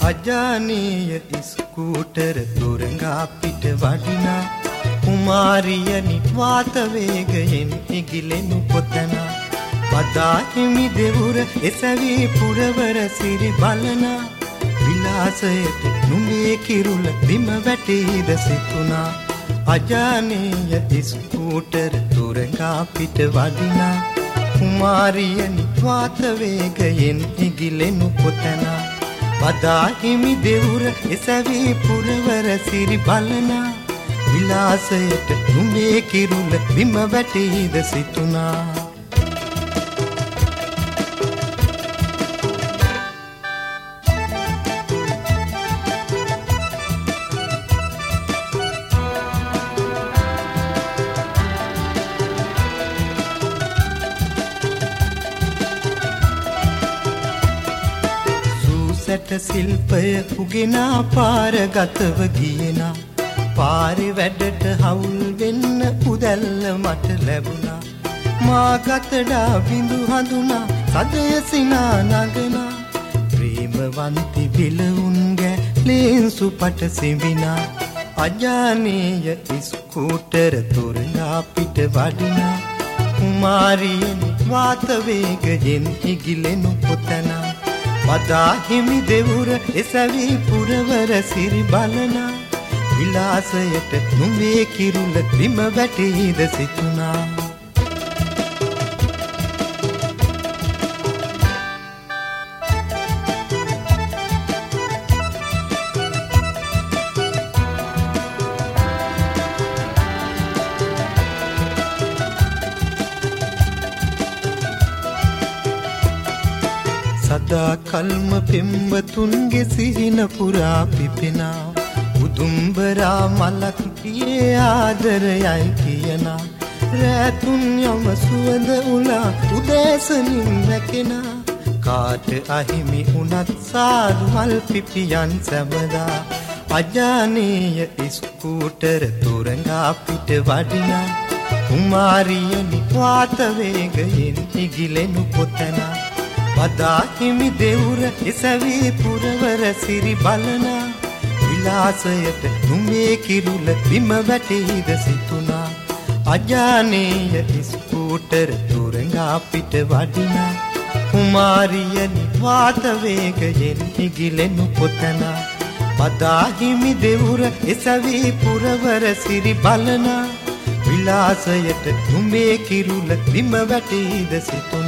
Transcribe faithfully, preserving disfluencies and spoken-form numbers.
අජානීය scooter තුරංගා පිට වඩිනා කුමාරියනි වාත වේගයෙන් ඉගිලෙනු පොතන පදා හිමි දෙවුර එසවි පුරවර සිරි බලනා විලාසයට නුඹේ කිරුල බිම වැටීද සිතුනා අජානීය ස්කූටර් තුරංගා පිට වඩිනා කුමාරියනි වාත වේගයෙන් ඉගිලෙනු පොතන පදා හිමි දෙවුර එසවි පුරවර සිරි බලනා විලාසයට නුඹේ කිරුල බිම වැටීද සිතුනා සැට සිල්පය උගෙනා පාරගතව ගියනා පාරේ වැඩට හවුල් වෙන්න උදැල්ල මට ලැබුණා මා ගතඩා බිඳු හඳුනා සදය සිනා නගනා ප්‍රේමවන්ති විලවුන්ගේ ලේන්සු පට සිඹිනා අජානීය ස්කූටර් තුරංගා පිට වඩිනා කුමාරියනි වාත වේගයෙන් ඉගිලෙනු පොතනා පදා හිමි දෙවුර එසවි පුරවර සිරි බලනා විලාසයට නුඹේ කිරුල බිම වැටීද සිතුනා සදා කල්ම පෙම්වතුන්ගේ සිහින පුරා පිපෙනා උදුම්බරා මලක් පියේ ආදරයයි කියනා රැතුන් යම සුවඳ උලා උදෑසනින් වැකෙනා කාට අහිමි උනත් සාදු මල් පිපියන් සැබදා අජානීය ස්කූටර් තුරංගා පිට වඩිනා කුමාරියනි වාත වේගයෙන් ඉගිලෙනු පොතනා පදා හිමි දෙවුර එසවි පුරවර සිරි බලනා විලාසයට නුඹේ කිරුල බිම වැටීද සිතුනා අජානීය ස්කූටර් තුරංගා පිට වඩිනා කුමාරියනි වාත වේගයෙන් ඉගිලෙනු පොතනා පදා හිමි දෙවුර එසවි පුරවර සිරි බලනා විලාසයට නුඹේ කිරුල බිම වැටීද සිතුනා